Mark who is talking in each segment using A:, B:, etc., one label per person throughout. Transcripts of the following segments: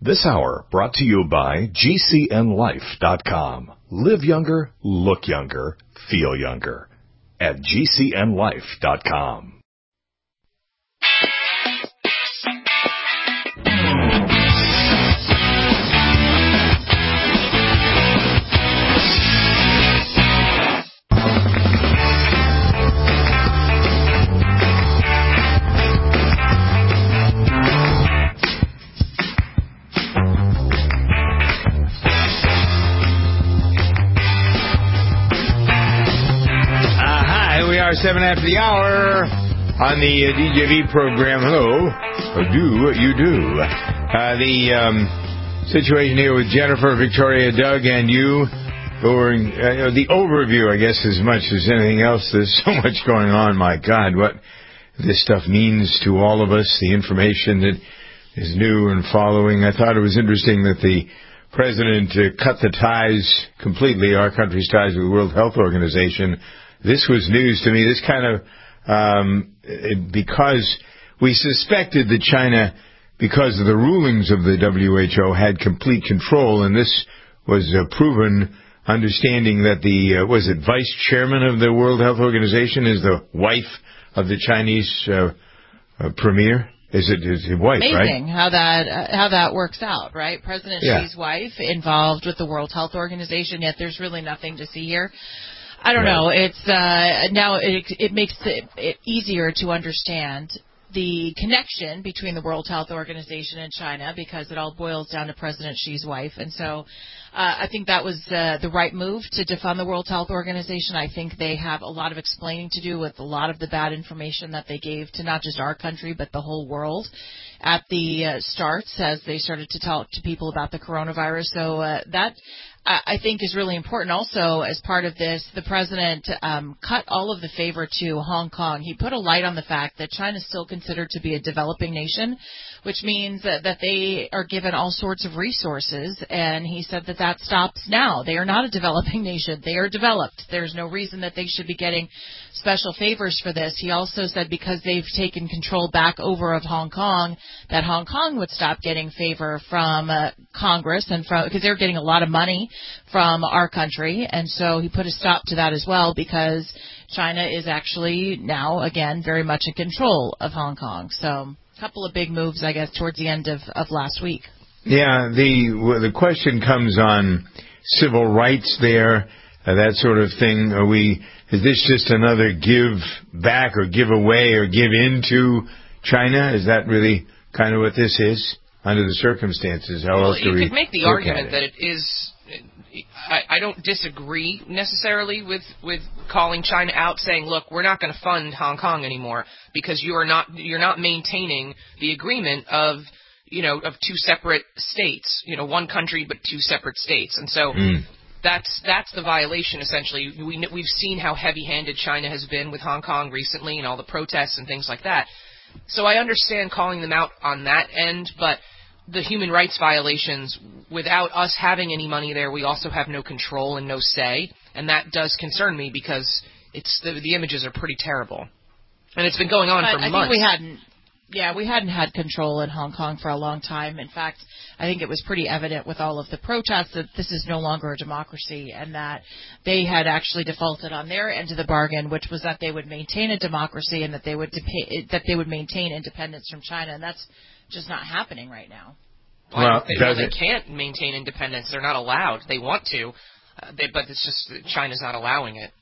A: This hour brought to you by GCNLife.com. Live younger, look younger, feel younger. At GCNLife.com.
B: Our 7 after the hour on the DJV program. Hello. Do what you do. The situation here with Jennifer, Victoria, Doug, and you. The overview, I guess, as much as anything else. There's so much going on. My God, what this stuff means to all of us, the information that is new and following. I thought it was interesting that the president cut the ties completely, our country's ties with the World Health Organization. This was news to me. This kind of, because we suspected that China, because of the rulings of the WHO, had complete control, and this was proven, understanding that the, was it vice chairman of the World Health Organization is the wife of the Chinese premier? Is it wife,
C: amazing,
B: right?
C: how that works out, right? President Xi's wife involved with the World Health Organization, yet there's really nothing to see here. I don't know. It's now it makes it easier to understand the connection between the World Health Organization and China, because it all boils down to President Xi's wife. And so I think that was the right move to defund the World Health Organization. I think they have a lot of explaining to do with a lot of the bad information that they gave to not just our country but the whole world at the starts as they started to talk to people about the coronavirus. So that I think is really important. Also, as part of this, the president cut all of the favor to Hong Kong. He put a light on the fact that China is still considered to be a developing nation, which means that they are given all sorts of resources, and he said that stops now. They are not a developing nation. They are developed. There's no reason that they should be getting special favors for this. He also said because they've taken control back over of Hong Kong, that Hong Kong would stop getting favor from Congress, and because they're getting a lot of money from our country, and so he put a stop to that as well, because China is actually now, again, very much in control of Hong Kong. So a couple of big moves, I guess, towards the end of last week.
B: Yeah, the question comes on civil rights there, that sort of thing. Is this just another give back or give away or give into China? Is that really kind of what this is under the circumstances? How else do we
D: you could make the argument that it is. I don't disagree necessarily with calling China out, saying, look, we're not going to fund Hong Kong anymore because you're not maintaining the agreement of two separate states, one country but two separate states. And so that's the violation, essentially. We've seen how heavy-handed China has been with Hong Kong recently and all the protests and things like that. So I understand calling them out on that end, but the human rights violations, without us having any money there, we also have no control and no say, and that does concern me because the images are pretty terrible. And it's been going on for months.
C: We hadn't had control in Hong Kong for a long time. In fact, I think it was pretty evident with all of the protests that this is no longer a democracy, and that they had actually defaulted on their end of the bargain, which was that they would maintain a democracy and that they would maintain independence from China, and that's just not happening right now.
D: Well, they can't maintain independence. They're not allowed. They want to, but it's just China's not allowing it.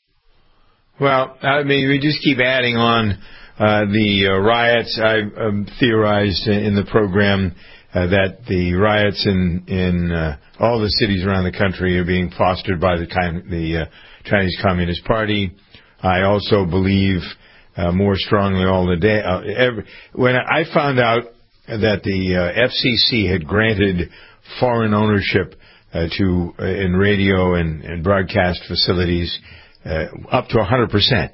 B: Well, I mean, we just keep adding on the riots. I theorized in the program that the riots in all the cities around the country are being fostered by the Chinese Communist Party. I also believe more strongly all the day. When I found out that the FCC had granted foreign ownership in radio and broadcast facilities up to 100%.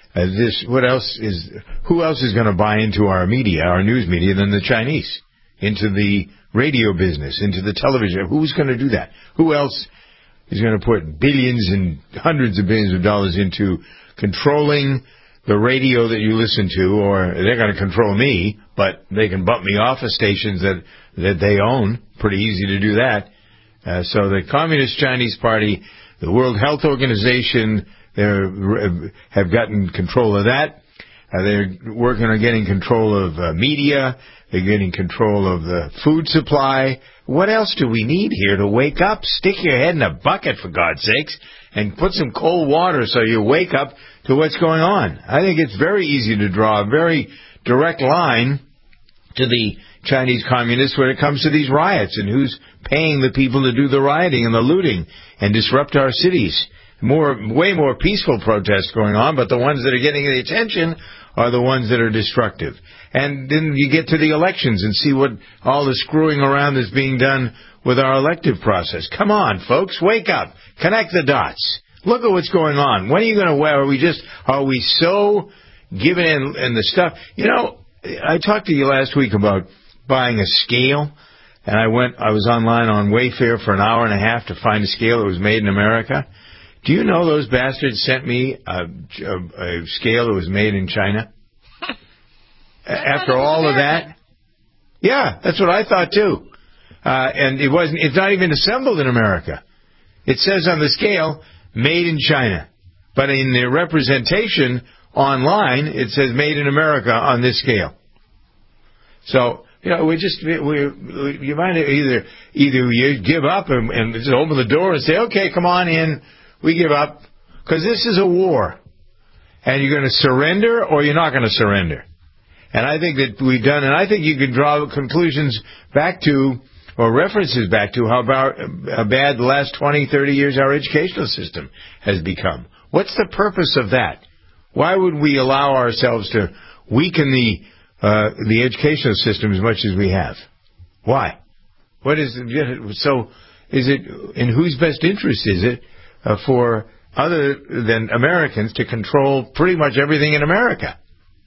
B: Who else is going to buy into our media, our news media, than the Chinese? Into the radio business, into the television. Who's going to do that? Who else is going to put billions and hundreds of billions of dollars into controlling the radio that you listen to, or they're going to control me, but they can bump me off of stations that they own. Pretty easy to do that. So the Communist Chinese Party, the World Health Organization, they have gotten control of that. They're working on getting control of media. They're getting control of the food supply. What else do we need here to wake up? Stick your head in a bucket, for God's sakes, and put some cold water so you wake up to what's going on. I think it's very easy to draw a very direct line to the Chinese communists when it comes to these riots and who's paying the people to do the rioting and the looting and disrupt our cities. Way more peaceful protests going on, but the ones that are getting the attention are the ones that are destructive. And then you get to the elections and see what all the screwing around is being done with our elective process. Come on, folks, wake up. Connect the dots. Look at what's going on. When are you going to wear? Are we so given in the stuff? You know, I talked to you last week about buying a scale, and I was online on Wayfair for an hour and a half to find a scale that was made in America. Do you know those bastards sent me a scale that was made in China? After all of that? Yeah, that's what I thought too. And it's not even assembled in America. It says on the scale, made in China. But in the representation online, it says made in America on this scale. So, you know, you might either you give up and just open the door and say, okay, come on in. We give up, because this is a war, and you're going to surrender or you're not going to surrender. And I think that we've done, and I think you can draw conclusions back to, or references back to, how bad the last 20, 30 years our educational system has become. What's the purpose of that? Why would we allow ourselves to weaken the educational system as much as we have? Why? What is it? So is it, in whose best interest is it for other than Americans to control pretty much everything in America?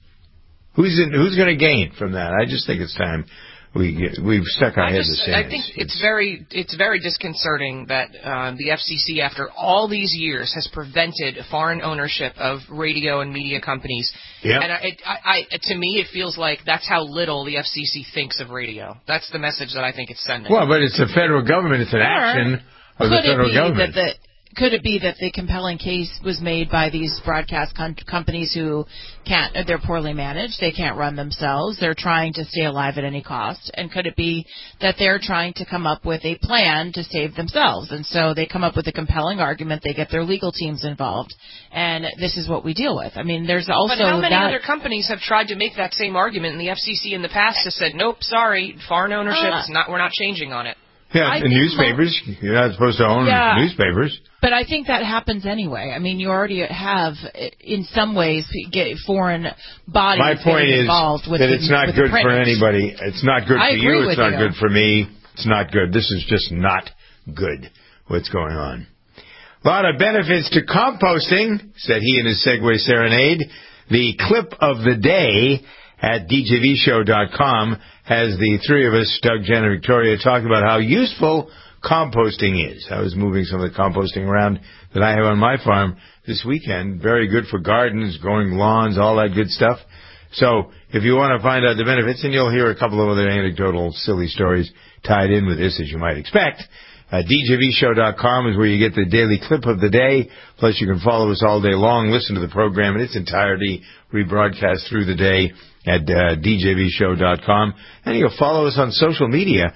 B: Who's going to gain from that? I just think it's time we've stuck our heads in the sand.
D: I think it's very disconcerting that the FCC, after all these years, has prevented foreign ownership of radio and media companies.
B: Yep.
D: And to me, it feels like that's how little the FCC thinks of radio. That's the message that I think it's sending.
B: Well, but it's the federal government. It's an action of the federal government.
C: Could it be that the compelling case was made by these broadcast companies who they're poorly managed, they can't run themselves, they're trying to stay alive at any cost? And could it be that they're trying to come up with a plan to save themselves? And so they come up with a compelling argument, they get their legal teams involved, and this is what we deal with. I mean, there's also
D: But how many other companies have tried to make that same argument, and the FCC in the past has said, nope, sorry, foreign ownership, we're not changing on it?
B: Yeah, and newspapers. You're not supposed to own newspapers.
C: But I think that happens anyway. I mean, you already have, in some ways, foreign bodies involved with
B: that it's not good for anybody. It's not good for you. It's not good for me. It's not good. This is just not good, what's going on. A lot of benefits to composting, said he in his Segway Serenade. The clip of the day at djvshow.com has the three of us, Doug, Jen, and Victoria, talking about how useful composting is. I was moving some of the composting around that I have on my farm this weekend. Very good for gardens, growing lawns, all that good stuff. So if you want to find out the benefits, and you'll hear a couple of other anecdotal, silly stories tied in with this, as you might expect, djvshow.com is where you get the daily clip of the day. Plus, you can follow us all day long, listen to the program in its entirety, rebroadcast through the day at djvshow.com. And you'll follow us on social media,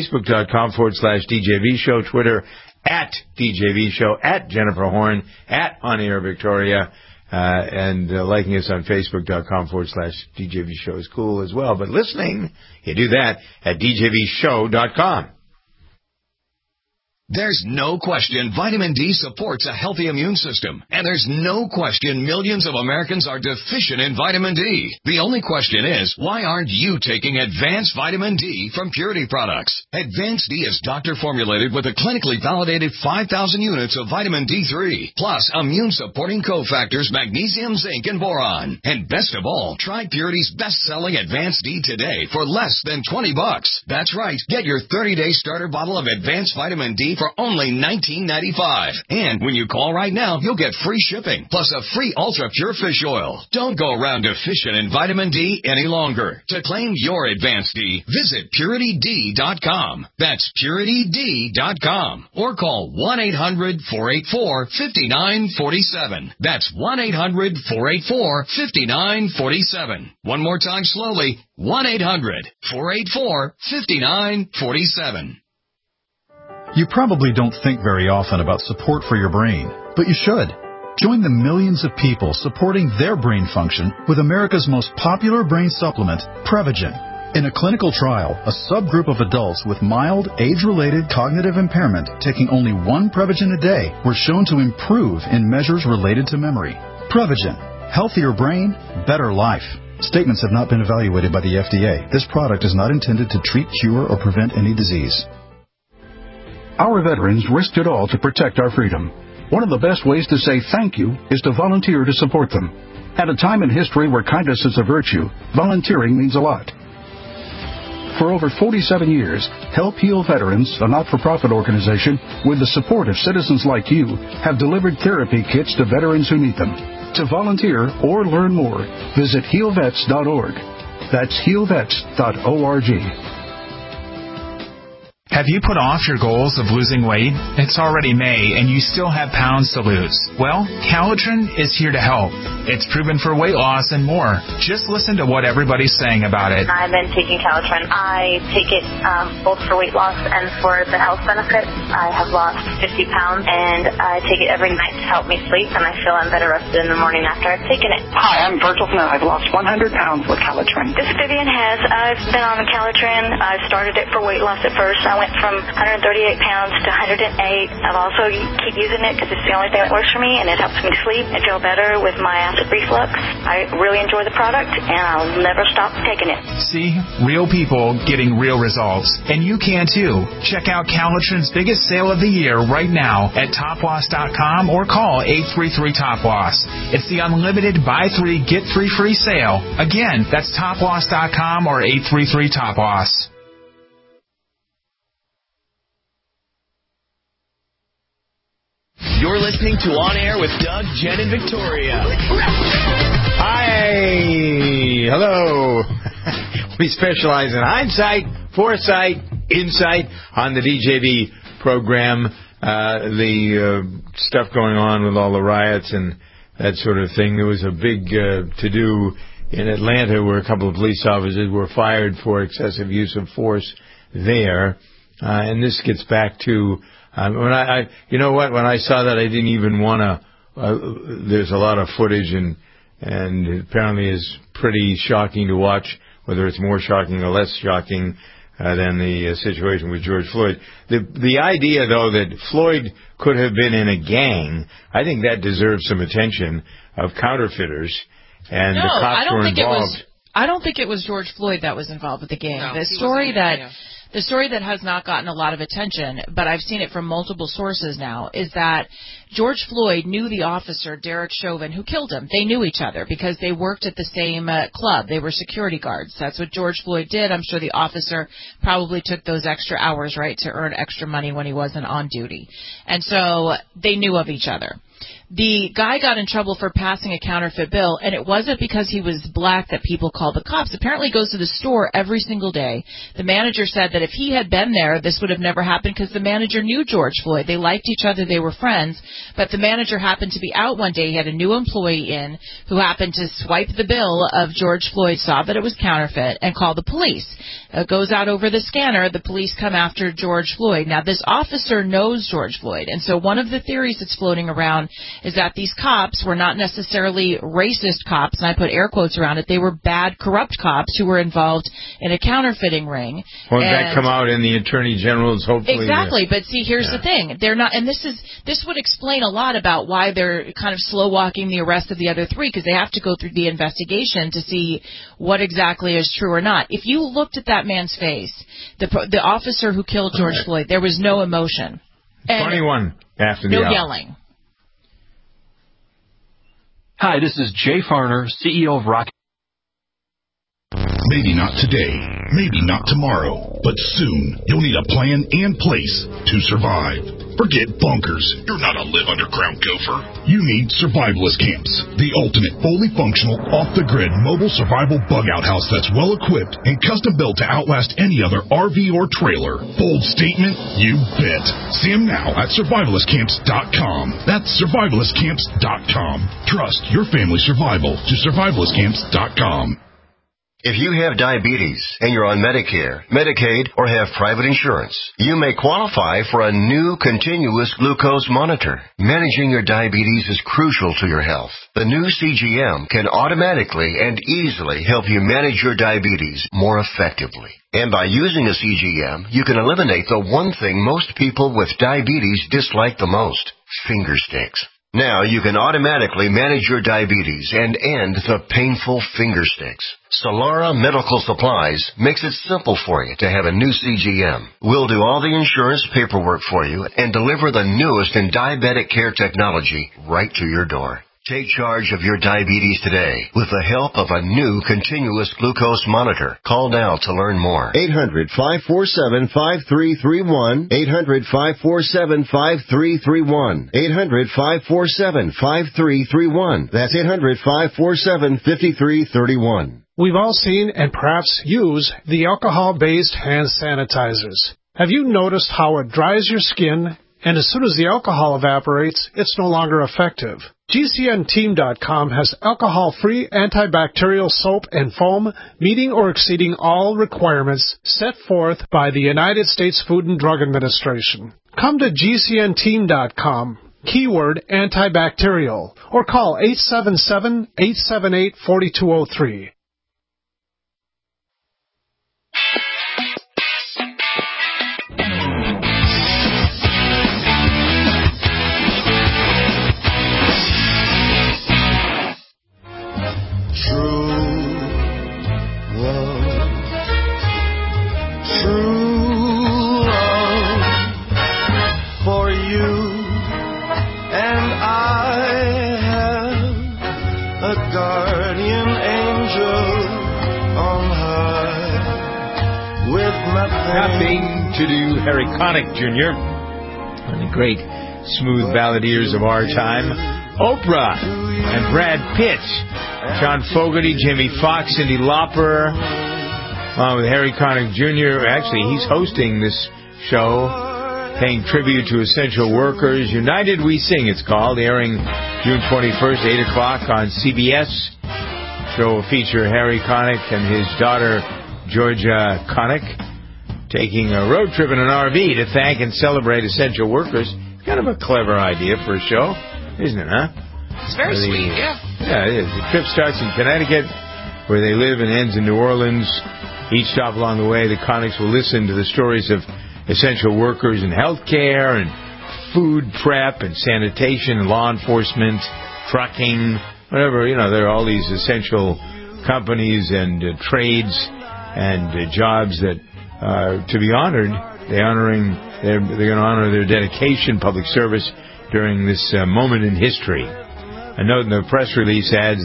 B: facebook.com/DJVshow, Twitter @DJVshow, @Jennifer Horn, @On Air Victoria, and liking us on facebook.com/DJVshow is cool as well. But listening, you do that at djvshow.com.
A: There's no question vitamin D supports a healthy immune system. And there's no question millions of Americans are deficient in vitamin D. The only question is, why aren't you taking Advanced Vitamin D from Purity Products? Advanced D is doctor-formulated with a clinically validated 5,000 units of vitamin D3, plus immune-supporting cofactors magnesium, zinc, and boron. And best of all, try Purity's best-selling Advanced D today for less than $20. That's right. Get your 30-day starter bottle of Advanced Vitamin D for only $19.95. And when you call right now, you'll get free shipping, plus a free Ultra Pure Fish Oil. Don't go around deficient in vitamin D any longer. To claim your Advanced D, visit PurityD.com. That's PurityD.com. Or call 1-800-484-5947. That's 1-800-484-5947. One more time slowly, 1-800-484-5947.
E: You probably don't think very often about support for your brain, but you should. Join the millions of people supporting their brain function with America's most popular brain supplement, Prevagen. In a clinical trial, a subgroup of adults with mild, age-related cognitive impairment taking only one Prevagen a day were shown to improve in measures related to memory. Prevagen. Healthier brain, better life. Statements have not been evaluated by the FDA. This product is not intended to treat, cure, or prevent any disease.
F: Our veterans risked it all to protect our freedom. One of the best ways to say thank you is to volunteer to support them. At a time in history where kindness is a virtue, volunteering means a lot. For over 47 years, Help Heal Veterans, a not-for-profit organization with the support of citizens like you, have delivered therapy kits to veterans who need them. To volunteer or learn more, visit healvets.org. That's healvets.org.
G: Have you put off your goals of losing weight? It's already May, and you still have pounds to lose. Well, Calitrin is here to help. It's proven for weight loss and more. Just listen to what everybody's saying about it.
H: I've been taking Calitrin. I take it both for weight loss and for the health benefits. I have lost 50 pounds, and I take it every night to help me sleep, and I feel I'm better rested in the morning after I've taken it.
I: Hi, I'm Virgil Smith. I've lost 100 pounds with Calitrin.
H: This is Vivian Hess. I've been on the Calitrin. I started it for weight loss at first. I went from 138 pounds to 108. I've also keep using it because it's the only thing that works for me, and it helps me sleep and feel better with my acid reflux. I really enjoy the product, and I'll never stop taking it.
G: See? Real people getting real results. And you can too. Check out Calitrin's biggest sale of the year right now at toploss.com or call 833-TOP-LOSS. It's the unlimited buy 3, get 3 free sale. Again, that's toploss.com or 833-TOP-LOSS.
J: You're listening to On Air with Doug, Jen, and Victoria.
B: Hi. Hello. We specialize in hindsight, foresight, insight on the DJB program. The stuff going on with all the riots and that sort of thing. There was a big to-do in Atlanta where a couple of police officers were fired for excessive use of force there. And this gets back to... when I saw that, I didn't even want to. There's a lot of footage, and apparently is pretty shocking to watch. Whether it's more shocking or less shocking than the situation with George Floyd. The idea, though, that Floyd could have been in a gang, I think that deserves some attention of counterfeiters, and the cops were involved.
C: I don't think it was George Floyd that was involved with the gang.
D: No,
C: The story that has not gotten a lot of attention, but I've seen it from multiple sources now, is that George Floyd knew the officer, Derek Chauvin, who killed him. They knew each other because they worked at the same club. They were security guards. That's what George Floyd did. I'm sure the officer probably took those extra hours, right, to earn extra money when he wasn't on duty. And so they knew of each other. The guy got in trouble for passing a counterfeit bill, and it wasn't because he was black that people called the cops. Apparently he goes to the store every single day. The manager said that if he had been there, this would have never happened because the manager knew George Floyd. They liked each other. They were friends. But the manager happened to be out one day. He had a new employee in who happened to swipe the bill of George Floyd, saw that it was counterfeit, and called the police. It goes out over the scanner. The police come after George Floyd. Now, this officer knows George Floyd, and so one of the theories that's floating around is that these cops were not necessarily racist cops, and I put air quotes around it. They were bad, corrupt cops who were involved in a counterfeiting ring.
B: Won't that come out in the Attorney General's, hopefully?
C: Exactly, but see, here's the thing. They're not, and this would explain a lot about why they're kind of slow-walking the arrest of the other three, because they have to go through the investigation to see what exactly is true or not. If you looked at that man's face, the officer who killed George Floyd, there was no emotion.
B: 21 after the hour.
C: No yelling.
K: Hi, this is Jay Farner, CEO of Rocket. Maybe not today, maybe not tomorrow, but soon you'll need a plan and place to survive. Forget bunkers. You're not a live underground gopher. You need Survivalist Camps, the ultimate fully functional, off-the-grid mobile survival bug-out house that's well-equipped and custom-built to outlast any other RV or trailer. Bold statement? You bet. See them now at survivalistcamps.com. That's survivalistcamps.com. Trust your family's survival to survivalistcamps.com.
L: If you have diabetes and you're on Medicare, Medicaid, or have private insurance, you may qualify for a new continuous glucose monitor. Managing your diabetes is crucial to your health. The new CGM can automatically and easily help you manage your diabetes more effectively. And by using a CGM, you can eliminate the one thing most people with diabetes dislike the most: finger sticks. Now you can automatically manage your diabetes and end the painful finger sticks. Solara Medical Supplies makes it simple for you to have a new CGM. We'll do all the insurance paperwork for you and deliver the newest in diabetic care technology right to your door. Take charge of your diabetes today with the help of a new continuous glucose monitor. Call now to learn more. 800-547-5331. 800-547-5331. 800-547-5331. That's 800-547-5331.
M: We've all seen and perhaps use the alcohol-based hand sanitizers. Have you noticed how it dries your skin, and as soon as the alcohol evaporates, it's no longer effective? GCNteam.com has alcohol-free antibacterial soap and foam meeting or exceeding all requirements set forth by the United States Food and Drug Administration. Come to GCNteam.com, keyword antibacterial, or call 877-878-4203.
B: Nothing to do, Harry Connick Jr., one of the great smooth balladeers of our time. Oprah and Brad Pitt, John Fogerty, Jamie Foxx, Cyndi Lauper, along with Harry Connick Jr. Actually, he's hosting this show, paying tribute to essential workers. United We Sing, it's called, airing June 21st, 8 o'clock on CBS. Show will feature Harry Connick and his daughter, Georgia Connick, taking a road trip in an RV to thank and celebrate essential workers. Kind of a clever idea for a show, isn't it, huh?
D: It's very sweet, yeah.
B: Yeah, it is. The trip starts in Connecticut, where they live, and ends in New Orleans. Each stop along the way, the Connicks will listen to the stories of essential workers in healthcare and food prep and sanitation and law enforcement, trucking, whatever. You know, there are all these essential companies and trades and jobs that to be honored. They're going to honor their dedication, public service during this moment in history. A note in the press release adds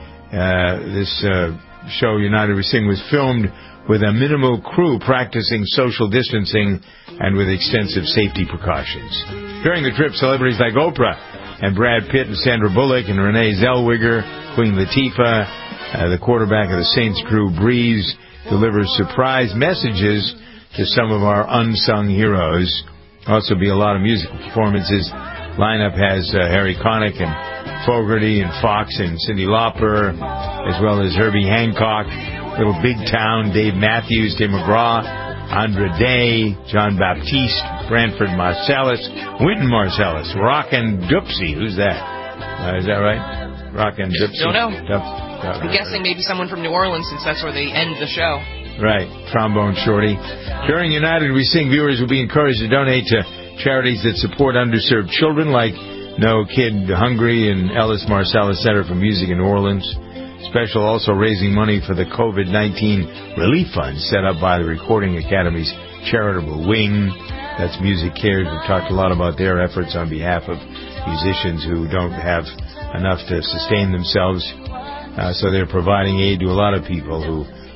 B: this show, United We Sing, was filmed with a minimal crew practicing social distancing and with extensive safety precautions. During the trip, celebrities like Oprah and Brad Pitt and Sandra Bullock and Renee Zellweger, Queen Latifah, the quarterback of the Saints, Drew Brees, delivers surprise messages to some of our unsung heroes. Also be a lot of musical performances. Lineup has Harry Connick and Fogerty and Fox and Cyndi Lauper, as well as Herbie Hancock, Little Big Town, Dave Matthews, Tim McGraw, Andra Day, John Baptiste, Branford Marsalis, Wynton Marsalis, Rockin' Dupsy. Who's that? Is that right? Rockin' Dupsy?
D: Don't know. I'm guessing maybe someone from New Orleans, since that's where they end the show.
B: Right, Trombone Shorty. During United We Sing, viewers will be encouraged to donate to charities that support underserved children, like No Kid Hungry and Ellis Marsalis Center for Music in New Orleans. Special also raising money for the COVID-19 relief fund set up by the Recording Academy's charitable wing. That's Music Cares. We've talked a lot about their efforts on behalf of musicians who don't have enough to sustain themselves. So they're providing aid to a lot of people who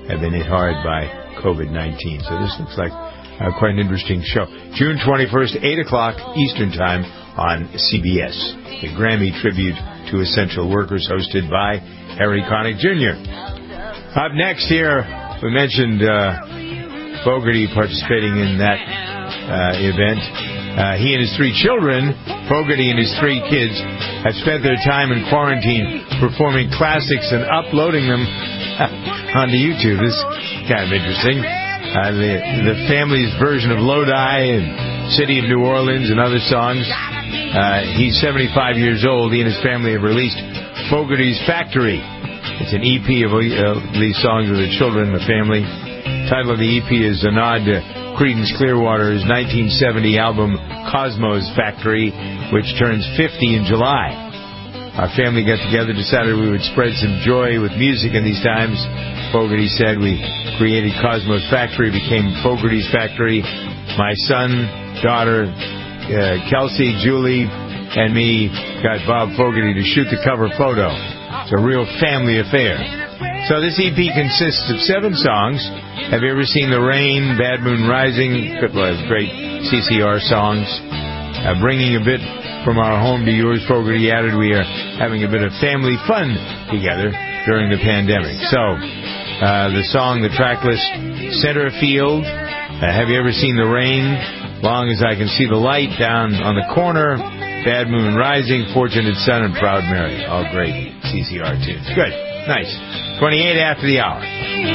B: have been hit hard by COVID-19. So this looks like quite an interesting show. June 21st, 8 o'clock Eastern Time on CBS. The Grammy Tribute to Essential Workers, hosted by Harry Connick Jr. Up next here, we mentioned Fogerty participating in that event. He and his 3 children, Fogerty and his 3 kids, have spent their time in quarantine performing classics and uploading them onto YouTube. This is kind of interesting. The family's version of Lodi and City of New Orleans and other songs. He's 75 years old. He and his family have released Fogerty's Factory. It's an EP of these songs of the children and the family. The title of the EP is a nod to Creedence Clearwater's 1970 album Cosmo's Factory, which turns 50 in July. Our family got together, decided we would spread some joy with music in these times. Fogerty said we created Cosmo's Factory, became Fogerty's Factory. My son, daughter, Kelsey, Julie, and me got Bob Fogerty to shoot the cover photo. It's a real family affair. So this EP consists of 7 songs. Have you ever seen The Rain, Bad Moon Rising? Great CCR songs. Bringing a bit from our home to yours, Fogerty added, we are having a bit of family fun together during the pandemic. So, the song, the track list, Center Field, Have You Ever Seen The Rain, Long As I Can See the Light, Down on the Corner, Bad Moon Rising, Fortunate Son, and Proud Mary. All great CCR tunes. Good. Nice. 28 after the hour.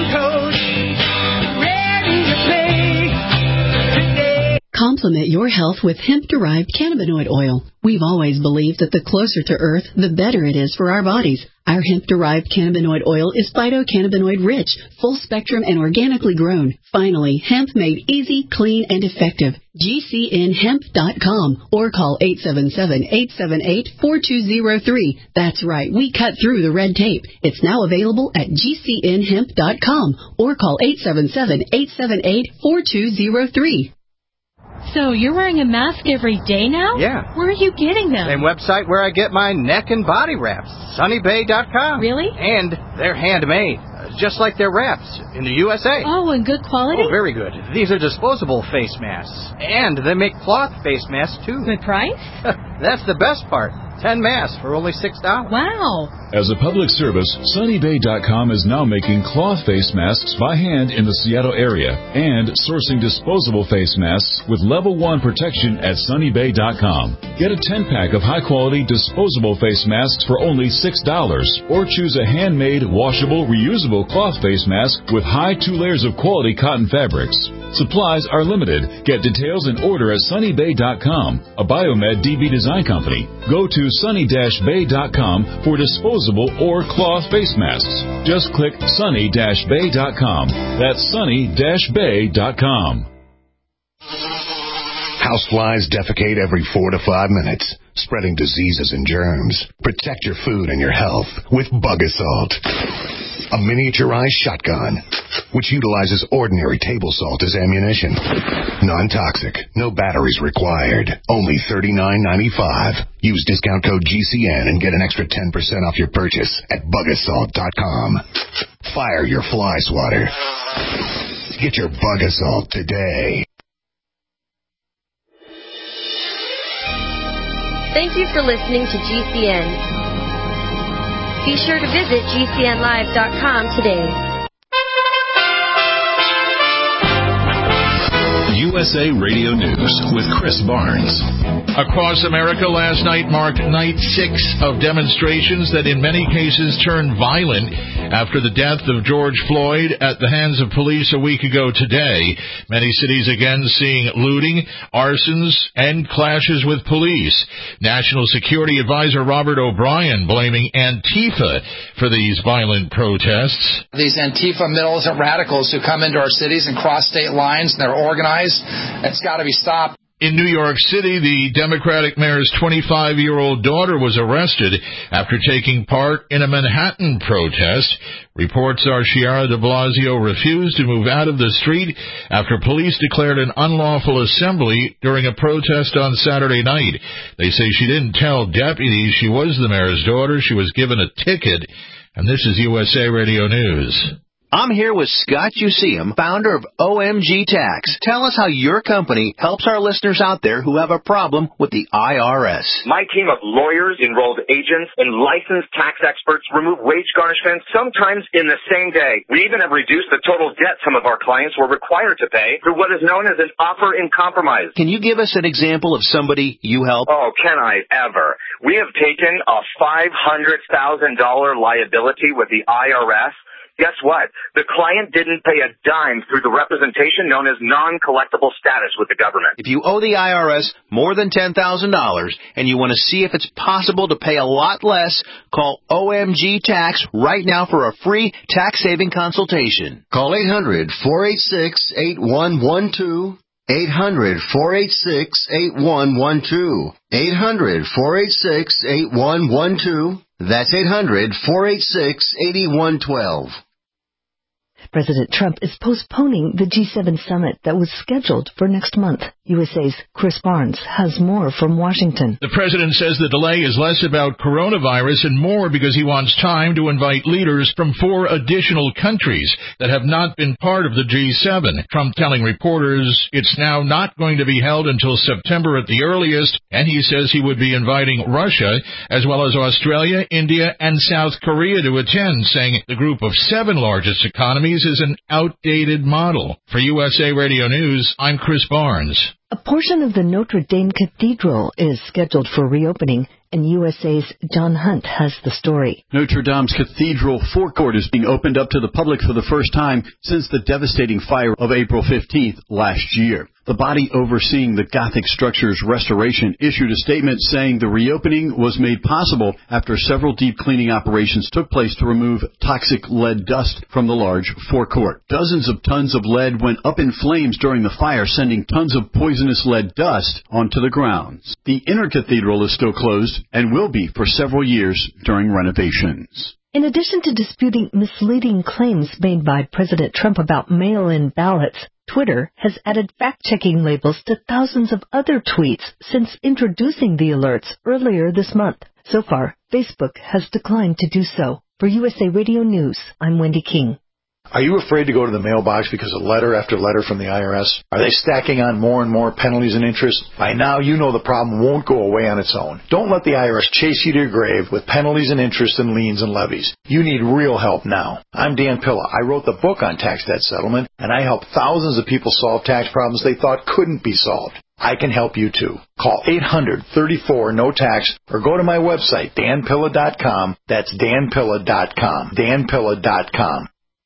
N: Complement your health with hemp-derived cannabinoid oil. We've always believed that the closer to Earth, the better it is for our bodies. Our hemp-derived cannabinoid oil is phytocannabinoid-rich, full-spectrum, and organically grown. Finally, hemp made easy, clean, and effective. GCNhemp.com or call 877-878-4203. That's right, we cut through the red tape. It's now available at GCNhemp.com or call 877-878-4203.
O: So you're wearing a mask every day now?
P: Yeah.
O: Where are you getting them?
P: Same website where I get my neck and body wraps, sunnybay.com.
O: Really?
P: And they're handmade, just like their wraps in the USA.
O: Oh, and good quality?
P: Oh, very good. These are disposable face masks. And they make cloth face masks, too.
O: Good price?
P: That's the best part. 10 masks for only $6.
O: Wow.
Q: As a public service, sunnybay.com is now making cloth face masks by hand in the Seattle area and sourcing disposable face masks with level 1 protection at sunnybay.com. Get a 10-pack of high-quality disposable face masks for only $6 or choose a handmade, washable, reusable cloth face mask with high 2 layers of quality cotton fabrics. Supplies are limited. Get details and order at sunnybay.com, a Biomed DB design company. Go to sunny-bay.com for disposable or cloth face masks. Just click sunny-bay.com. That's sunny-bay.com.
K: Houseflies defecate every 4 to 5 minutes, spreading diseases and germs. Protect your food and your health with Bug Assault, a miniaturized shotgun which utilizes ordinary table salt as ammunition. Non-toxic, no batteries required. Only $39.95. Use discount code GCN and get an extra 10% off your purchase at bugassault.com. Fire your fly swatter. Get your Bug Assault today.
R: Thank you for listening to GCN. Be sure to visit GCNlive.com today.
S: USA Radio News with Chris Barnes. Across America last night marked night 6 of demonstrations that in many cases turned violent after the death of George Floyd at the hands of police a week ago today. Many cities again seeing looting, arsons, and clashes with police. National Security Advisor Robert O'Brien blaming Antifa for these violent protests.
T: These Antifa militant radicals who come into our cities and cross state lines, and they're organized. It's got to be stopped.
S: In New York City, the Democratic mayor's 25-year-old daughter was arrested after taking part in a Manhattan protest. Reports are Chiara de Blasio refused to move out of the street after police declared an unlawful assembly during a protest on Saturday night. They say she didn't tell deputies she was the mayor's daughter. She was given a ticket. And this is USA Radio News.
U: I'm here with Scott Useum, founder of OMG Tax. Tell us how your company helps our listeners out there who have a problem with the IRS.
V: My team of lawyers, enrolled agents, and licensed tax experts remove wage garnishments sometimes in the same day. We even have reduced the total debt some of our clients were required to pay through what is known as an offer in compromise.
U: Can you give us an example of somebody you help?
V: Oh, can I ever? We have taken a $500,000 liability with the IRS. Guess what? The client didn't pay a dime through the representation known as non-collectible status with the government.
U: If you owe the IRS more than $10,000 and you want to see if it's possible to pay a lot less, call OMG Tax right now for a free tax-saving consultation.
L: Call 800-486-8112. 800-486-8112. 800-486-8112. That's 800-486-8112.
W: President Trump is postponing the G7 summit that was scheduled for next month. USA's Chris Barnes has more from Washington.
S: The president says the delay is less about coronavirus and more because he wants time to invite leaders from 4 additional countries that have not been part of the G7. Trump telling reporters it's now not going to be held until September at the earliest, and he says he would be inviting Russia as well as Australia, India, and South Korea to attend, saying the group of 7 largest economies is an outdated model. For USA Radio News, I'm Chris Barnes.
W: A portion of the Notre Dame Cathedral is scheduled for reopening, and USA's John Hunt has the story.
E: Notre Dame's Cathedral forecourt is being opened up to the public for the first time since the devastating fire of April 15th last year. The body overseeing the Gothic structure's restoration issued a statement saying the reopening was made possible after several deep cleaning operations took place to remove toxic lead dust from the large forecourt. Dozens of tons of lead went up in flames during the fire, sending tons of poisonous lead dust onto the grounds. The inner cathedral is still closed and will be for several years during renovations.
W: In addition to disputing misleading claims made by President Trump about mail-in ballots, Twitter has added fact-checking labels to thousands of other tweets since introducing the alerts earlier this month. So far, Facebook has declined to do so. For USA Radio News, I'm Wendy King.
X: Are you afraid to go to the mailbox because of letter after letter from the IRS? Are they stacking on more and more penalties and interest? By now, you know the problem won't go away on its own. Don't let the IRS chase you to your grave with penalties and interest and liens and levies. You need real help now. I'm Dan Pilla. I wrote the book on tax debt settlement, and I help thousands of people solve tax problems they thought couldn't be solved. I can help you too. Call 800-34-NO-TAX or go to my website, danpilla.com. That's danpilla.com. danpilla.com.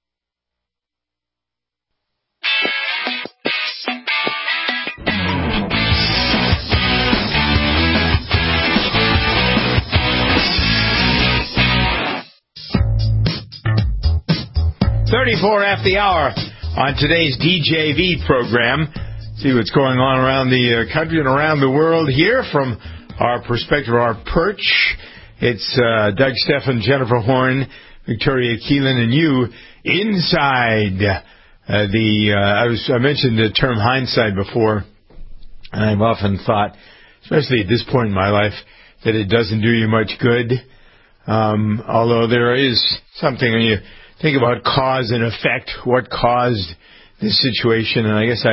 B: After the hour on today's DJV program. See what's going on around the country and around the world here from our perspective, our perch. It's Doug Stephan, Jennifer Horn, Victoria Keelan, and you inside I mentioned the term hindsight before, and I've often thought, especially at this point in my life, that it doesn't do you much good. Although there is something when you think about cause and effect, what caused this situation, and I guess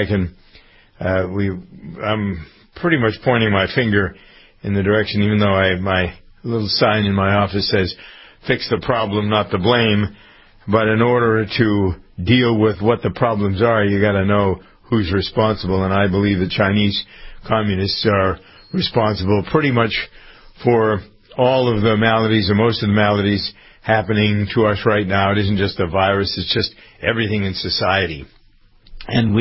B: I'm pretty much pointing my finger in the direction, even though my little sign in my office says, fix the problem, not the blame. But in order to deal with what the problems are, you got to know who's responsible, and I believe the Chinese communists are responsible pretty much for all of the maladies, or most of the maladies, happening to us right now. It isn't just a virus, it's just everything in society. And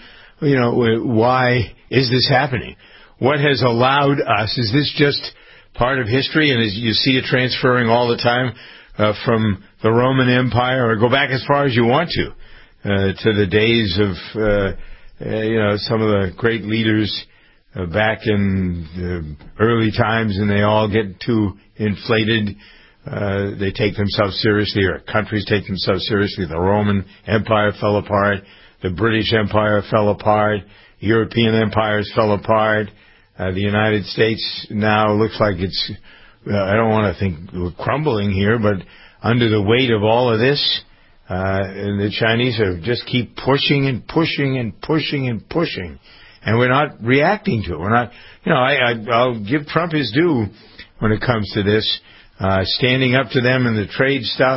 B: why is this happening? What has allowed us? Is this just part of history, and as you see it transferring all the time from the Roman Empire, or go back as far as you want to the days of some of the great leaders back in the early times, and they all get too inflated. They take themselves seriously, or countries take themselves seriously. The Roman Empire fell apart. The British Empire fell apart. European empires fell apart. The United States now looks like it's, I don't want to think we're crumbling here, but under the weight of all of this, And the Chinese just keep pushing and pushing and pushing and pushing. And we're not reacting to it. We're not, I'll give Trump his due when it comes to this, standing up to them in the trade stuff,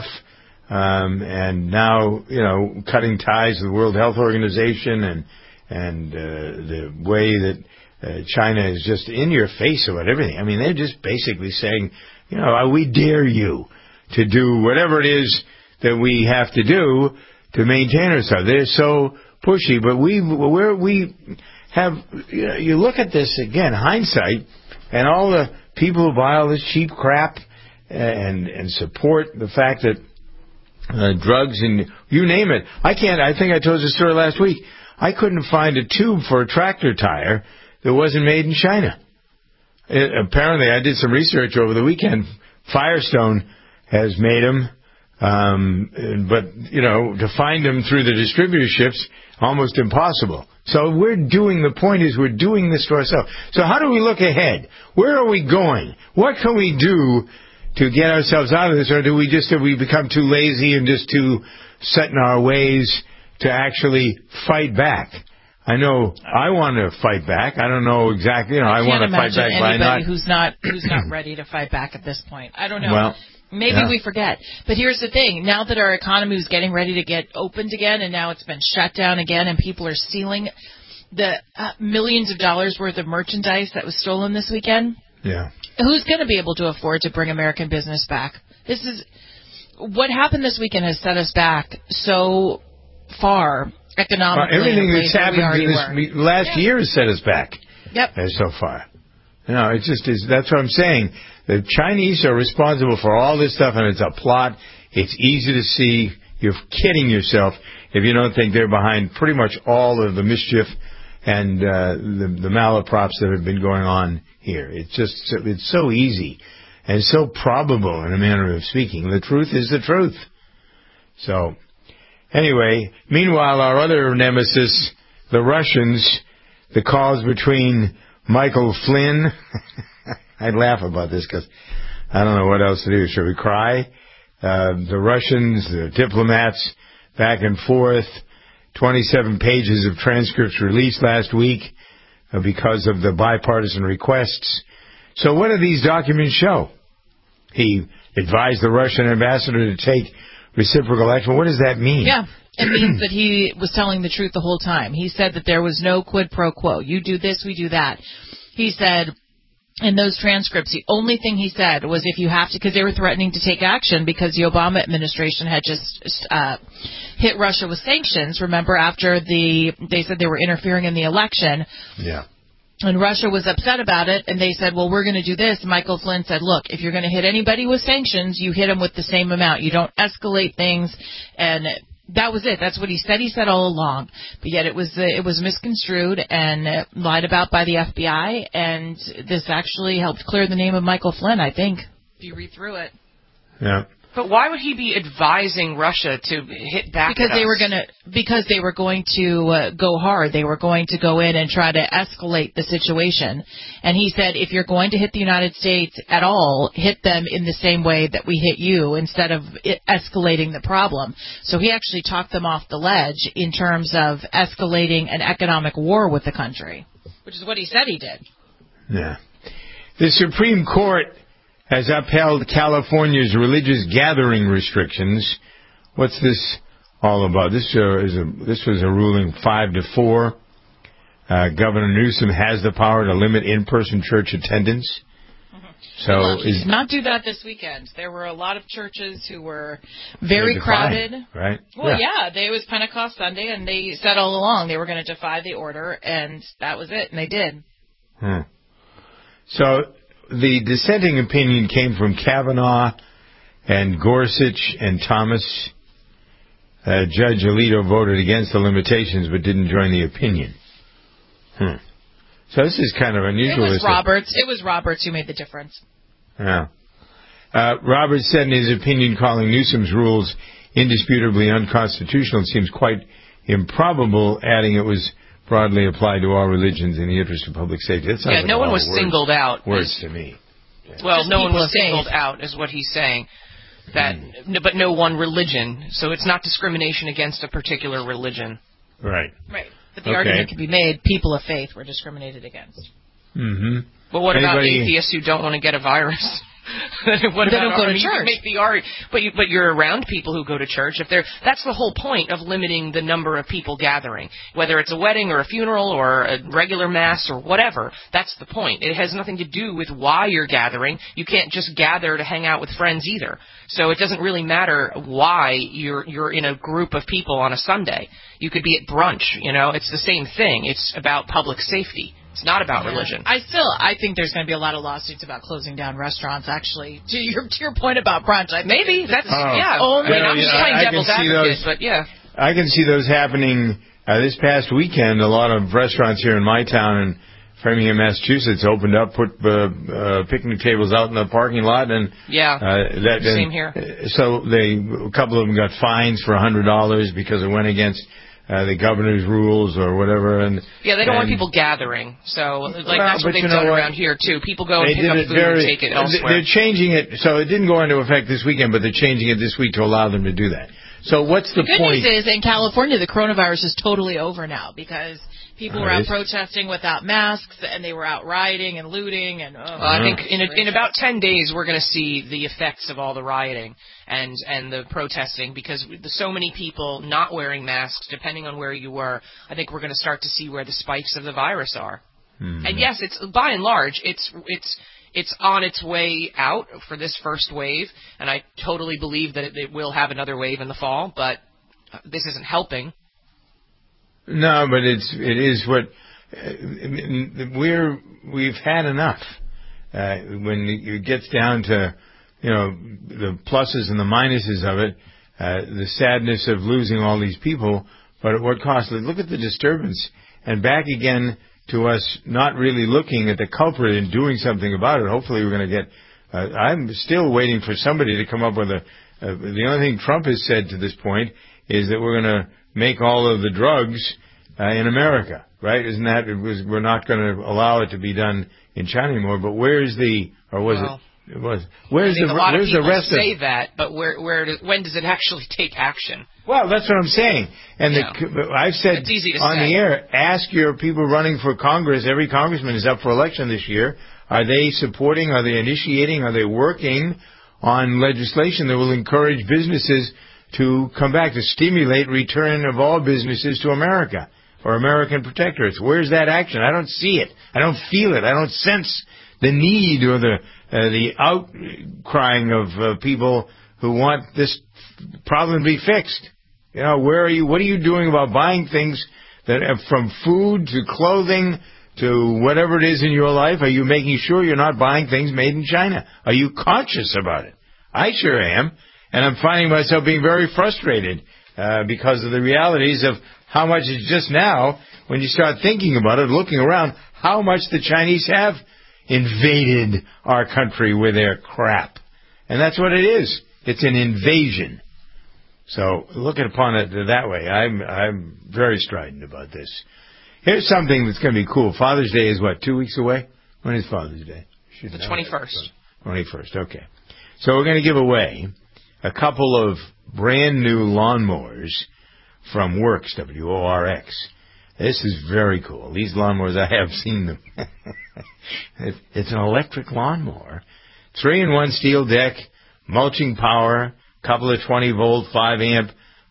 B: and now, cutting ties with the World Health Organization and the way that China is just in your face about everything. I mean, they're just basically saying, we dare you to do whatever it is that we have to do to maintain ourselves. They're so pushy, but we have, you look at this again, hindsight, and all the people who buy all this cheap crap and support the fact that drugs and you name it. I think I told you the story last week. I couldn't find a tube for a tractor tire that wasn't made in China. Apparently, I did some research over the weekend. Firestone has made them, but, to find them through the distributorships, almost impossible. So the point is we're doing this to ourselves. So how do we look ahead? Where are we going? What can we do to get ourselves out of this? Or have we become too lazy and just too set in our ways to actually fight back? I know I want to fight back. I don't know exactly. I want to fight back by not.
C: Who's not ready to fight back at this point. I don't know.
B: Well,
C: maybe we forget. But here's the thing. Now that our economy is getting ready to get opened again, and now it's been shut down again, and people are stealing the millions of dollars worth of merchandise that was stolen this weekend.
B: Yeah.
C: Who's going to be able to afford to bring American business back? What happened this weekend has set us back so far economically.
B: Everything that's happened in this last year has set us back.
C: Yep.
B: So far. It just is. That's what I'm saying. The Chinese are responsible for all this stuff, and it's a plot. It's easy to see. You're kidding yourself if you don't think they're behind pretty much all of the mischief and the malaprops that have been going on here. It's so easy and so probable in a manner of speaking. The truth is the truth. So, anyway, meanwhile, our other nemesis, the Russians, the calls between Michael Flynn. I'd laugh about this because I don't know what else to do. Should we cry? The Russians, the diplomats, back and forth. 27 pages of transcripts released last week because of the bipartisan requests. So what do these documents show? He advised the Russian ambassador to take reciprocal action. What does that mean?
C: Yeah, it means that he was telling the truth the whole time. He said that there was no quid pro quo. You do this, we do that. He said in those transcripts, the only thing he said was if you have to, because they were threatening to take action because the Obama administration had just hit Russia with sanctions. Remember, after they said they were interfering in the election.
B: Yeah.
C: And Russia was upset about it, and they said, well, we're going to do this. Michael Flynn said, look, if you're going to hit anybody with sanctions, you hit them with the same amount. You don't escalate things. And that was it. That's what he said. He said all along. But yet it was misconstrued and lied about by the FBI, and this actually helped clear the name of Michael Flynn, I think, if you read through it.
B: Yeah.
D: But why would he be advising Russia to hit back
C: because
D: at us?
C: Because they were going to go hard. They were going to go in and try to escalate the situation. And he said, if you're going to hit the United States at all, hit them in the same way that we hit you instead of escalating the problem. So he actually talked them off the ledge in terms of escalating an economic war with the country, which is what he said he did.
B: Yeah. The Supreme Court has upheld California's religious gathering restrictions. What's this all about? This was a ruling 5-4. Governor Newsom has the power to limit in-person church attendance. So
C: he did not do that this weekend. There were a lot of churches who were very crowded.
B: Right?
C: Well, yeah, it was Pentecost Sunday, and they said all along they were going to defy the order, and that was it, and they did.
B: So the dissenting opinion came from Kavanaugh and Gorsuch and Thomas. Judge Alito voted against the limitations but didn't join the opinion. So this is kind of unusual.
C: It was Roberts who made the difference.
B: Yeah. Roberts said in his opinion calling Newsom's rules indisputably unconstitutional seems quite improbable, adding it was broadly applied to all religions in the interest of public safety.
D: No one was singled out.
B: Words to me.
D: Well, no one was singled out is what he's saying. but no one religion. So it's not discrimination against a particular religion.
B: Right.
C: Right. But the argument can be made: people of faith were discriminated against.
B: Mm-hmm.
D: But what about atheists who don't want to get a virus? What
C: they don't go to church.
D: You make the argument, but you're around people who go to church. That's the whole point of limiting the number of people gathering, whether it's a wedding or a funeral or a regular mass or whatever. That's the point. It has nothing to do with why you're gathering. You can't just gather to hang out with friends either. So it doesn't really matter why you're in a group of people on a Sunday. You could be at brunch. It's the same thing. It's about public safety. It's not about religion.
C: I think there's going to be a lot of lawsuits about closing down restaurants. Actually, to your point about brunch,
D: maybe that's
C: I'm
D: just playing devil's advocate, but yeah.
B: I can see those happening. This past weekend, a lot of restaurants here in my town in Framingham, Massachusetts, opened up, put picnic tables out in the parking lot, and
D: same here.
B: So a couple of them got fines for $100 because it went against the governor's rules or whatever, and
D: they don't want people gathering. So that's what they've done around here too. People go and pick up food and take it elsewhere.
B: They're changing it, so it didn't go into effect this weekend, but they're changing it this week to allow them to do that. So what's the point?
C: The good news is in California, the coronavirus is totally over now because people were out protesting without masks, and they were out rioting and looting. And
D: I think in about 10 days, we're going to see the effects of all the rioting and the protesting, because so many people not wearing masks, depending on where you were. I think we're going to start to see where the spikes of the virus are. Mm-hmm. And yes, it's by and large, it's on its way out for this first wave, and I totally believe that it will have another wave in the fall, but this isn't helping.
B: No, but it is what we've had enough. When it gets down to the pluses and the minuses of it, the sadness of losing all these people, but at what cost? Look at the disturbance, and back again to us not really looking at the culprit and doing something about it. Hopefully we're going to get... I'm still waiting for somebody to come up with the only thing Trump has said to this point is that we're going to make all of the drugs in America, right? Isn't that... we're not going to allow it to be done in China anymore, but where's the... or was it... It was. Where's the rest of it?
D: Say that, but when does it actually take action?
B: Well, that's what I'm saying. And I've said on the air, ask your people running for Congress. Every congressman is up for election this year. Are they supporting? Are they initiating? Are they working on legislation that will encourage businesses to come back, to stimulate return of all businesses to America or American protectorates? Where's that action? I don't see it. I don't feel it. I don't sense the need or the outcrying of people who want this problem to be fixed. Where are you? What are you doing about buying things that from food to clothing to whatever it is in your life? Are you making sure you're not buying things made in China? Are you conscious about it? I sure am, and I'm finding myself being very frustrated because of the realities of how much it's just now, when you start thinking about it, looking around, how much the Chinese have invaded our country with their crap. And that's what it is. It's an invasion. So looking upon it that way, I'm very strident about this. Here's something that's going to be cool. Father's Day is what, 2 weeks away? When is Father's Day?
D: The 21st.
B: 21st, okay. So we're going to give away a couple of brand new lawnmowers from Works, W-O-R-X. This is very cool. These lawnmowers, I have seen them. It's an electric lawnmower. 3-in-1 steel deck, mulching power, couple of 20-volt, 5-amp,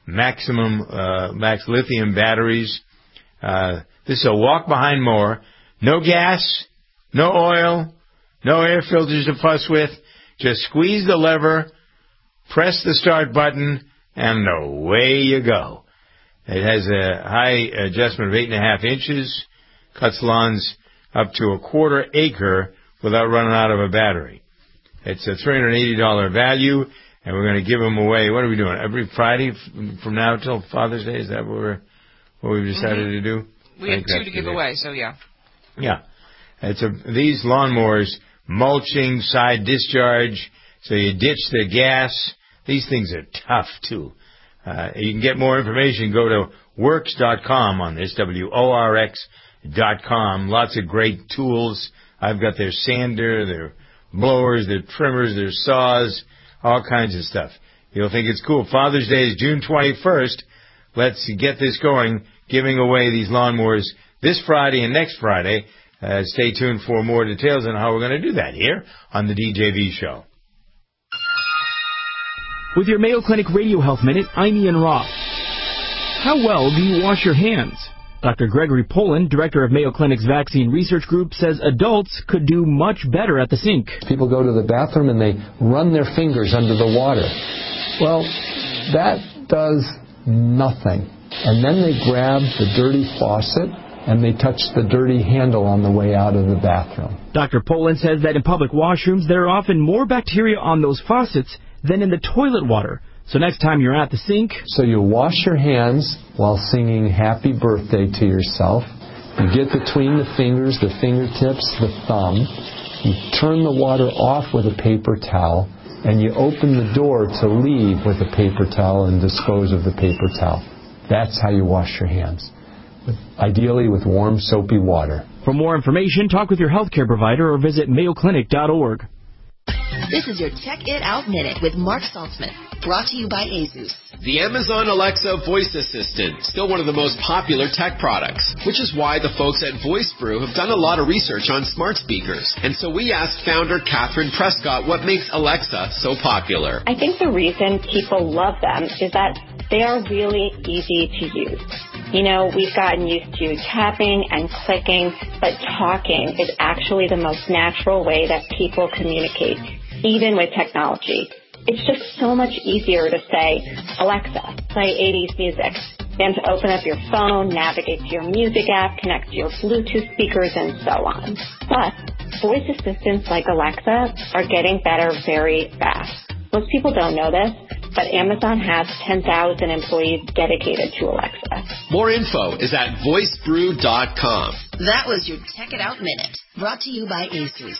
B: max lithium batteries. This is a walk-behind mower. No gas, no oil, no air filters to fuss with. Just squeeze the lever, press the start button, and away you go. It has a high adjustment of 8.5 inches, cuts lawns up to a quarter acre without running out of a battery. It's a $380 value, and we're going to give them away. What are we doing? Every Friday from now till Father's Day? Is that what we've decided to do?
D: We have 2 to give away, so yeah.
B: Yeah. These lawnmowers, mulching, side discharge, so you ditch the gas. These things are tough, too. You can get more information. Go to works.com on this, WORX.com. Lots of great tools. I've got their sander, their blowers, their trimmers, their saws, all kinds of stuff. You'll think it's cool. Father's Day is June 21st. Let's get this going, giving away these lawnmowers this Friday and next Friday. Stay tuned for more details on how we're going to do that here on the DJV Show.
A: With your Mayo Clinic Radio Health Minute, I'm Ian Roth. How well do you wash your hands? Dr. Gregory Poland, director of Mayo Clinic's Vaccine Research Group, says adults could do much better at the sink.
F: People go to the bathroom and they run their fingers under the water. Well, that does nothing. And then they grab the dirty faucet and they touch the dirty handle on the way out of the bathroom.
A: Dr. Poland says that in public washrooms, there are often more bacteria on those faucets than in the toilet water. So next time you're at the sink...
F: So you wash your hands while singing Happy Birthday to yourself. You get between the fingers, the fingertips, the thumb. You turn the water off with a paper towel, and you open the door to leave with a paper towel and dispose of the paper towel. That's how you wash your hands. Ideally with warm, soapy water.
A: For more information, talk with your healthcare provider or visit mayoclinic.org.
H: This is your Tech It Out Minute with Mark Saltzman, brought to you by Asus.
I: The Amazon Alexa voice assistant, still one of the most popular tech products, which is why the folks at VoiceBrew have done a lot of research on smart speakers. And so we asked founder Catherine Prescott what makes Alexa so popular.
Y: I think the reason people love them is that they are really easy to use. You know, we've gotten used to tapping and clicking, but talking is actually the most natural way that people communicate, even with technology. It's just so much easier to say, Alexa, play 80s music, than to open up your phone, navigate to your music app, connect to your Bluetooth speakers, and so on. Plus, voice assistants like Alexa are getting better very fast. Most people don't know this, but Amazon has 10,000 employees dedicated to Alexa.
I: More info is at voicebrew.com.
H: That was your Tech It Out Minute, brought to you by Asus.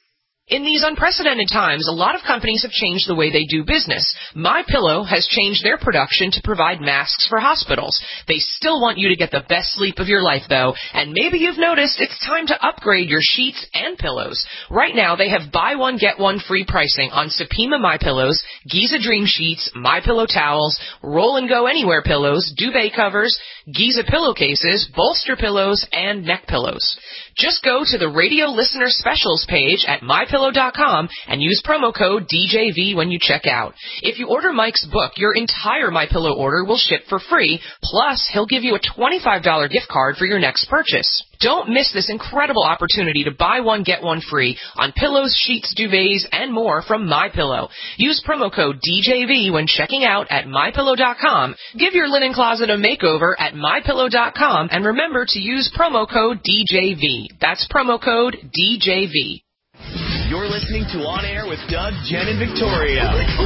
D: In these unprecedented times, a lot of companies have changed the way they do business. MyPillow has changed their production to provide masks for hospitals. They still want you to get the best sleep of your life, though, and maybe you've noticed it's time to upgrade your sheets and pillows. Right now, they have buy one, get one free pricing on Supima MyPillows, Giza Dream Sheets, MyPillow towels, Roll and Go Anywhere pillows, duvet covers, Giza pillowcases, bolster pillows, and neck pillows. Just go to the radio listener specials page at MyPillow.com and use promo code DJV when you check out. If you order Mike's book, your entire MyPillow order will ship for free, plus he'll give you a $25 gift card for your next purchase. Don't miss this incredible opportunity to buy one, get one free on pillows, sheets, duvets, and more from MyPillow. Use promo code DJV when checking out at MyPillow.com. Give your linen closet a makeover at MyPillow.com, and remember to use promo code DJV. That's promo code DJV.
J: You're listening to On Air with Doug, Jen, and Victoria.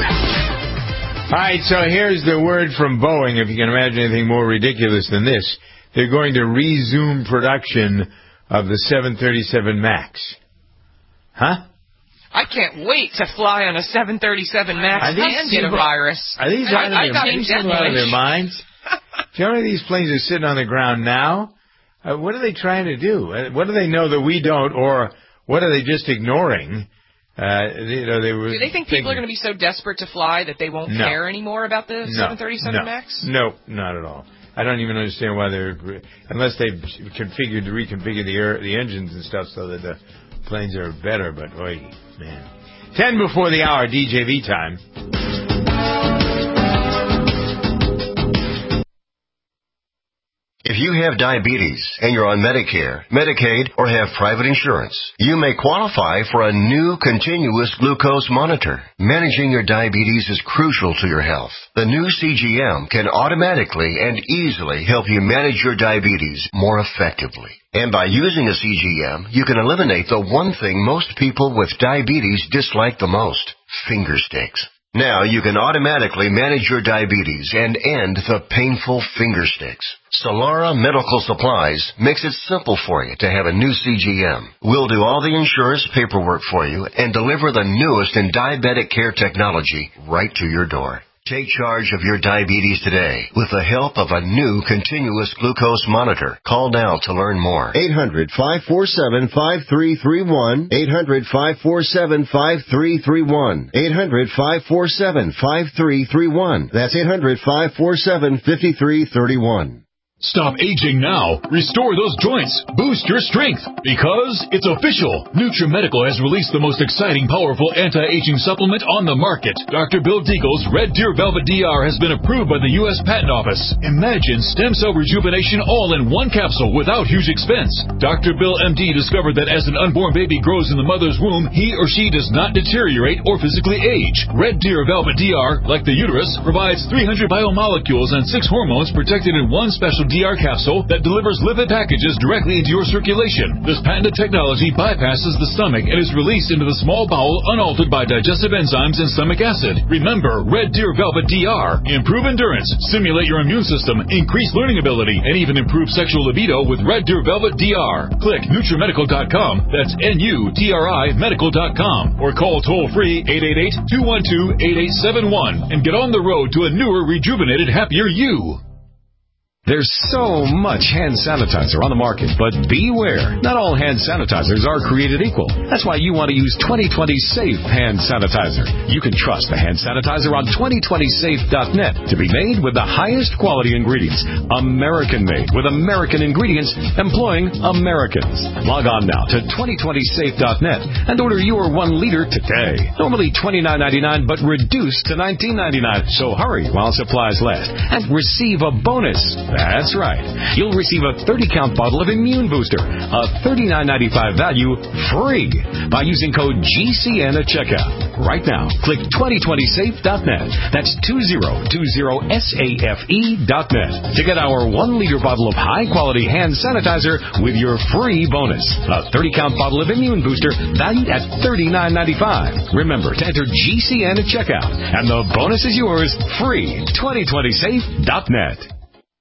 B: All right, so here's the word from Boeing. If you can imagine anything more ridiculous than this, they're going to resume production of the 737 MAX. Huh?
D: I can't wait to fly on a 737 MAX and get a virus.
B: Are these out of their minds? Do you know how many of these planes are sitting on the ground now? What are they trying to do? What do they know that we don't, or what are they just ignoring?
D: Do they think people are going to be so desperate to fly that they won't care anymore about the 737 MAX?
B: No, not at all. I don't even understand why they're, unless they've reconfigured the engines and stuff so that the planes are better. But oy, man, 10 before the hour, DJV time.
L: If you have diabetes and you're on Medicare, Medicaid, or have private insurance, you may qualify for a new continuous glucose monitor. Managing your diabetes is crucial to your health. The new CGM can automatically and easily help you manage your diabetes more effectively. And by using a CGM, you can eliminate the one thing most people with diabetes dislike the most: finger sticks. Now you can automatically manage your diabetes and end the painful finger sticks. Solara Medical Supplies makes it simple for you to have a new CGM. We'll do all the insurance paperwork for you and deliver the newest in diabetic care technology right to your door. Take charge of your diabetes today with the help of a new continuous glucose monitor. Call now to learn more. 800-547-5331. 800-547-5331. 800-547-5331. That's 800-547-5331.
Q: Stop aging now. Restore those joints. Boost your strength. Because it's official. NutriMedical has released the most exciting, powerful anti-aging supplement on the market. Dr. Bill Deagle's Red Deer Velvet DR has been approved by the U.S. Patent Office. Imagine stem cell rejuvenation all in one capsule without huge expense. Dr. Bill MD discovered that as an unborn baby grows in the mother's womb, he or she does not deteriorate or physically age. Red Deer Velvet DR, like the uterus, provides 300 biomolecules and 6 hormones protected in one special DR capsule that delivers lipid packages directly into your circulation. This patented technology bypasses the stomach and is released into the small bowel unaltered by digestive enzymes and stomach acid. Remember, Red Deer Velvet DR. Improve endurance, stimulate your immune system, increase learning ability, and even improve sexual libido with Red Deer Velvet DR. Click NutriMedical.com, that's NUTRI medical.com, or call toll-free 888-212-8871 and get on the road to a newer, rejuvenated, happier you.
G: There's so much hand sanitizer on the market, but beware. Not all hand sanitizers are created equal. That's why you want to use 2020 Safe Hand Sanitizer. You can trust the hand sanitizer on 2020safe.net to be made with the highest quality ingredients. American-made with American ingredients employing Americans. Log on now to 2020safe.net and order your 1 liter today. Normally $29.99, but reduced to $19.99. So hurry while supplies last and receive a bonus. That's right. You'll receive a 30-count bottle of Immune Booster, a $39.95 value, free by using code GCN at checkout. Right now, click 2020safe.net. That's 2020safe.net to get our 1-liter bottle of high-quality hand sanitizer with your free bonus. A 30-count bottle of Immune Booster valued at $39.95. Remember to enter GCN at checkout, and the bonus is yours free. 2020safe.net.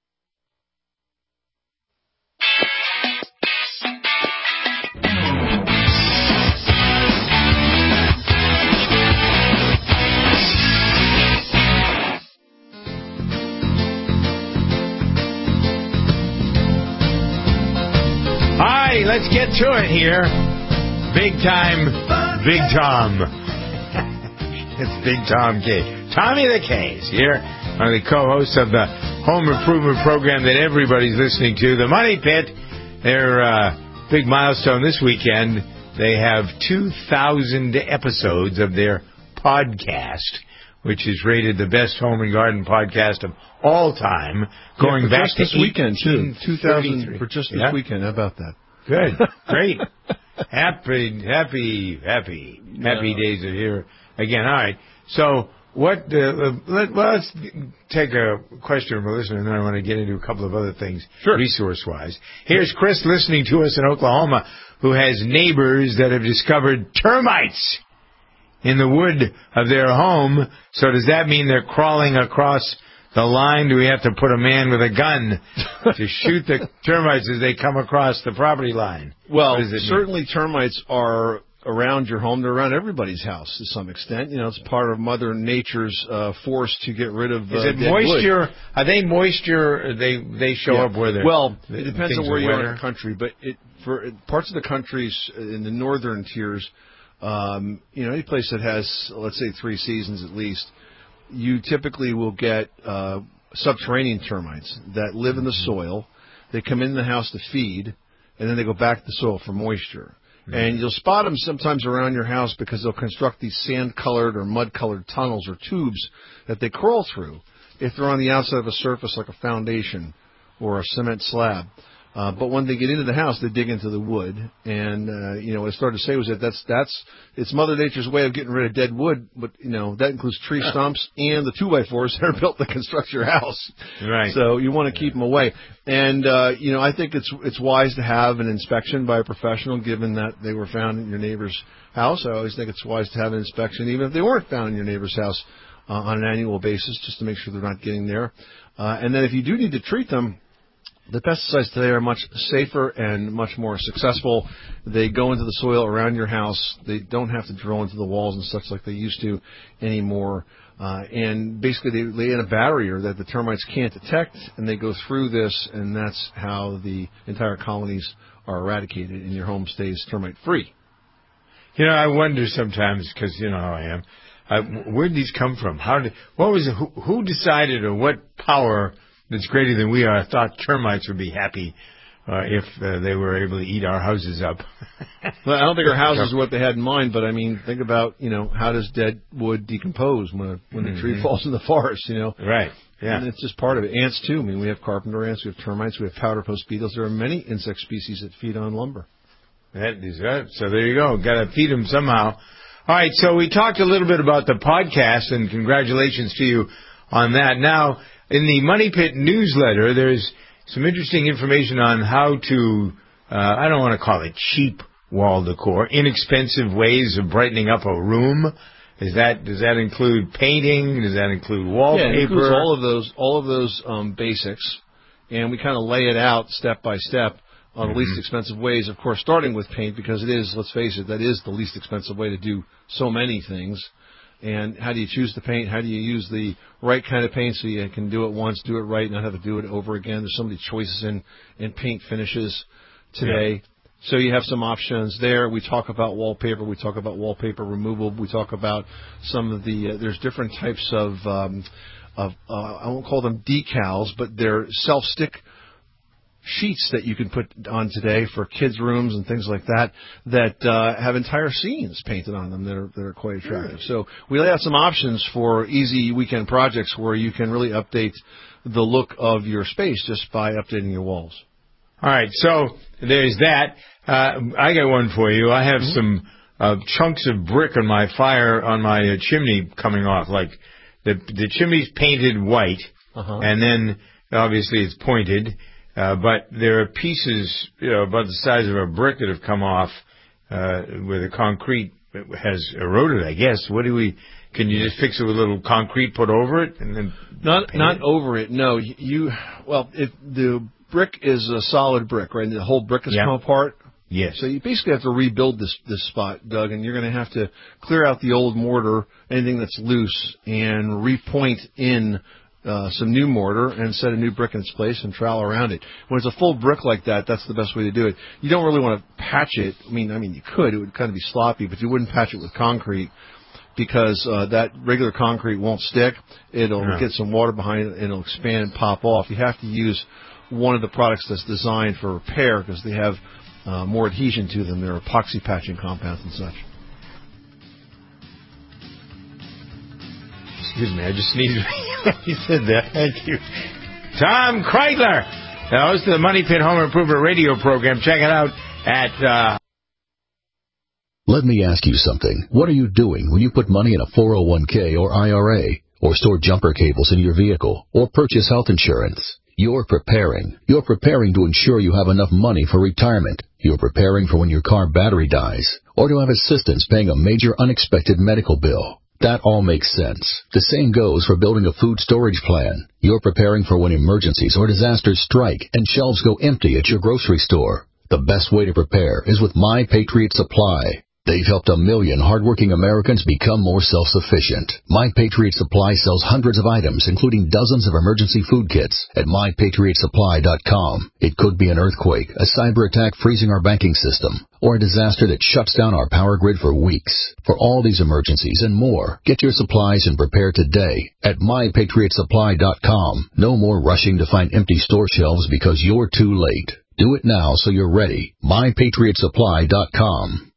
B: Let's get to it here. Big time, Big Tom. It's Big Tom K. Tommy the K's here, one of the co-hosts of the home improvement program that everybody's listening to, The Money Pit. Their big milestone this weekend, they have 2,000 episodes of their podcast, which is rated the best home and garden podcast of all time, going back to
M: this weekend, too. 2,000 for just this weekend. How about that?
B: Good. Great. Happy days are here again. All right. So let's take a question from a listener, and then I want to get into a couple of other things resource-wise. Here's Chris listening to us in Oklahoma, who has neighbors that have discovered termites in the wood of their home. So does that mean they're crawling across the line? Do we have to put a man with a gun to shoot the termites as they come across the property line?
M: Well, certainly termites are around your home. They're around everybody's house to some extent. You know, it's part of Mother Nature's force to get rid of
B: Is it moisture? Wood. Are they moisture? They show up where they're...
M: Well, it depends on where you are in the country, but for parts of the countries in the northern tiers, any place that has, let's say, 3 seasons at least, you typically will get subterranean termites that live in the soil. They come in the house to feed, and then they go back to the soil for moisture. Mm-hmm. And you'll spot them sometimes around your house because they'll construct these sand-colored or mud-colored tunnels or tubes that they crawl through if they're on the outside of a surface like a foundation or a cement slab. But when they get into the house, they dig into the wood. And, what I started to say was that it's Mother Nature's way of getting rid of dead wood. But, that includes tree stumps and the 2x4s that are built to construct your house.
B: Right.
M: So you want to keep them away. And, I think it's wise to have an inspection by a professional, given that they were found in your neighbor's house. I always think it's wise to have an inspection, even if they weren't found in your neighbor's house on an annual basis, just to make sure they're not getting there. And then if you do need to treat them, The pesticides today are much safer and much more successful. They go into the soil around your house. They don't have to drill into the walls and such like they used to anymore. And basically they lay in a barrier that the termites can't detect, and they go through this, and that's how the entire colonies are eradicated, and your home stays termite-free.
B: You know, I wonder sometimes, because you know how I am, where did these come from? Who decided, or what power that's greater than we are thought termites would be happy if they were able to eat our houses up?
M: Well, I don't think our houses are what they had in mind, but I mean, think about, you know, how does dead wood decompose when a tree falls in the forest, you know?
B: Right, yeah.
M: And it's just part of it. Ants, too. I mean, we have carpenter ants, we have termites, we have powder post beetles. There are many insect species that feed on lumber.
B: That is right. So there you go. Got to feed them somehow. All right, so we talked a little bit about the podcast, and congratulations to you on that. Now, in the Money Pit newsletter, there's some interesting information on how to, I don't want to call it cheap wall decor, inexpensive ways of brightening up a room. Does that include painting? Does that include wallpaper?
M: Yeah, it includes all of those basics, and we kind of lay it out step by step on the least expensive ways, of course, starting with paint, because it is, let's face it, that is the least expensive way to do so many things. And how do you choose the paint? How do you use the right kind of paint so you can do it once, do it right, not have to do it over again? There's so many choices in paint finishes today. Yeah. So you have some options there. We talk about wallpaper. We talk about wallpaper removal. We talk about some of the, there's different types of I won't call them decals, but they're self-stick sheets that you can put on today for kids' rooms and things like that have entire scenes painted on them that are quite attractive. So we lay out some options for easy weekend projects where you can really update the look of your space just by updating your walls.
B: All right, so there's that. I got one for you. I have some chunks of brick on my chimney coming off. Like the chimney's painted white, and then obviously it's pointed. But there are pieces, about the size of a brick that have come off where the concrete has eroded, I guess. Can you just fix it with a little concrete put over it? And then
M: not over it, no. If the brick is a solid brick, right, and the whole brick has come apart.
B: Yes.
M: So you basically have to rebuild this spot, Doug, and you're going to have to clear out the old mortar, anything that's loose, and repoint in some new mortar and set a new brick in its place and trowel around it. When it's a full brick like that, that's the best way to do it. You don't really want to patch it. I mean, you could. It would kind of be sloppy, but you wouldn't patch it with concrete because that regular concrete won't stick. It'll get some water behind it, and it'll expand and pop off. You have to use one of the products that's designed for repair because they have more adhesion to them. They're epoxy patching compounds and such.
B: Excuse me, I just sneezed. You said that. Thank you. Tom Kreidler, host of the Money Pit Home Improvement Radio program. Check it out at...
K: Let me ask you something. What are you doing when you put money in a 401k or IRA, or store jumper cables in your vehicle, or purchase health insurance? You're preparing. You're preparing to ensure you have enough money for retirement. You're preparing for when your car battery dies, or to have assistance paying a major unexpected medical bill. That all makes sense. The same goes for building a food storage plan. You're preparing for when emergencies or disasters strike and shelves go empty at your grocery store. The best way to prepare is with My Patriot Supply. They've helped 1 million hardworking Americans become more self-sufficient. My Patriot Supply sells hundreds of items, including dozens of emergency food kits at MyPatriotSupply.com. It could be an earthquake, a cyber attack freezing our banking system, or a disaster that shuts down our power grid for weeks. For all these emergencies and more, get your supplies and prepare today at MyPatriotSupply.com. No more rushing to find empty store shelves because you're too late. Do it now so you're ready. MyPatriotSupply.com.